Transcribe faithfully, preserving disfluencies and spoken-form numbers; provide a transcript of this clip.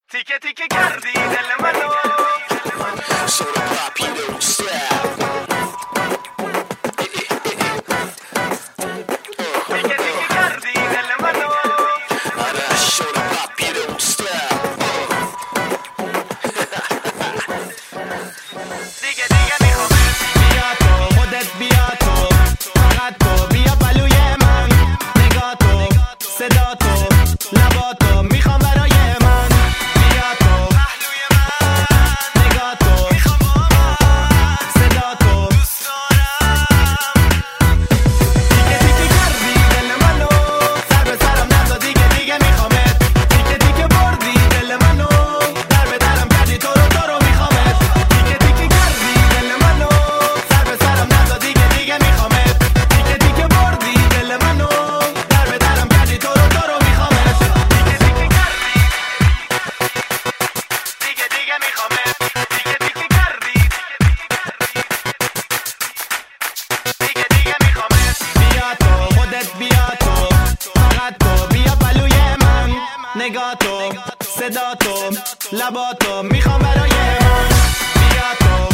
تیکه تیکه کردی دل منو Soda pop, you don't stop. تیکه تیکه کردی دل منو آره soda pop, you don't stop. دیگه دیگه میخوام بیا تو خودت بیا تو فقط تو بیا پلوی من نگاه تو صدا تو لبا تو میخوام برای من بیا تو پهلوی من نگاه تو میخوام با من صدا تو دوست دارم تیکه تیکه کردی دل منو سر به سرم نزا دیگه دیگه میخوامت تیکه تیکه بردی دل منو در به درم کردی تو رو تو رو میخوامت تیکه تیکه کردی دل منو سر به سرم نزا دیگه دیگه میخوامت تیکه تیکه بردی دل منو در به درم کردی تو رو تو رو میخوامت دیگه دیگه کردی دیگه دیگه میخوام دیگه دیگه کردی دیگه دیگه میخوام بیا تو خودت بیا تو فقط تو بیا پلوی من نگاه تو صدا تو لبا تو میخوام برای من بیا تو